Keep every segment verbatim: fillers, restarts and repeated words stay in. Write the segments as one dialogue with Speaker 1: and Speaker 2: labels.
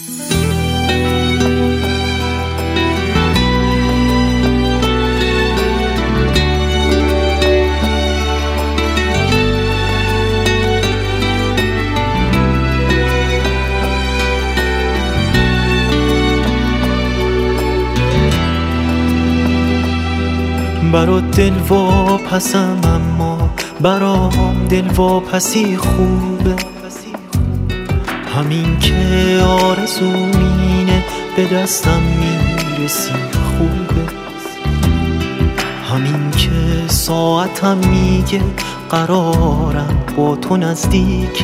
Speaker 1: برات دل واپسم اما برام دل واپسی خوبه، همین که آرزومینه به دستم میرسی خوبه، همین که ساعتم میگه قرارم با تو نزدیکه،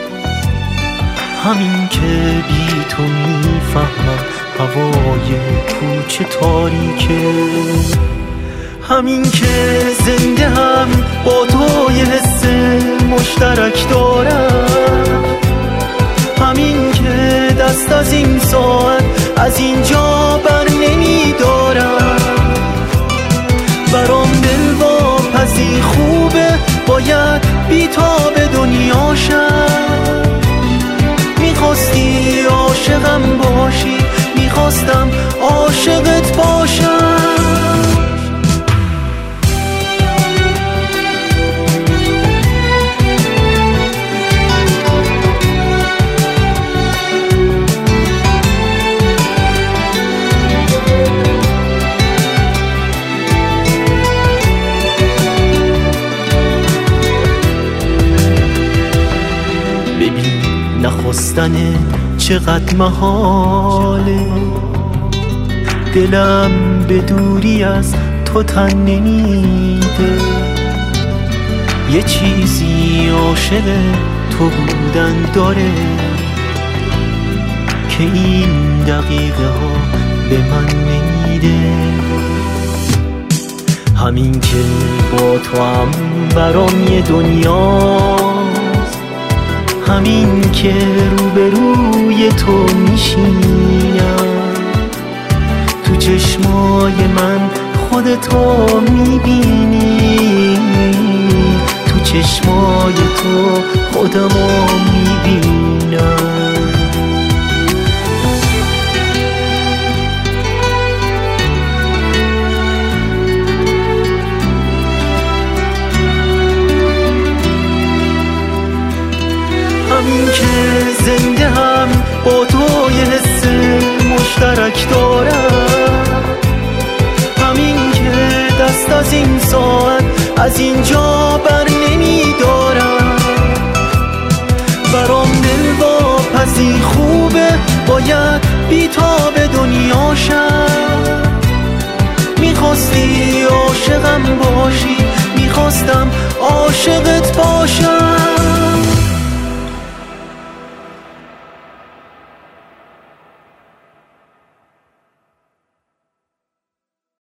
Speaker 1: همین که بی تو میفهمم هوای کوچه تاریکه، همین که زنده هم با تو یه حس مشترک دارم، همین که دست از این ساعت از اینجا بر نمی دارم. برام دل واپسی خوبه، باید بی تا به دنیا شم. میخواستی عاشقم باشی، میخواستم عاشقت باشم. نخواستن چقدر محاله، دلم به دوری از تو تن نمیده، یه چیزی عاشق تو بودن داره که این دقیقه ها به من نمیده، همین که با تو هم برام یه دنیاست، همین که روبروی تو میشینم، تو چشمای من خودتو میبینی، تو چشمای تو خودمو میبینم. همین که زنده هم با تو یه حس مشترک دارم، همین که دست از این ساعت از اینجا بر نمی دارم. برام دل واپسی خوبه، باید بی تا به دنیا شم. میخواستی عاشقم باشی، میخواستم عاشقت باشم.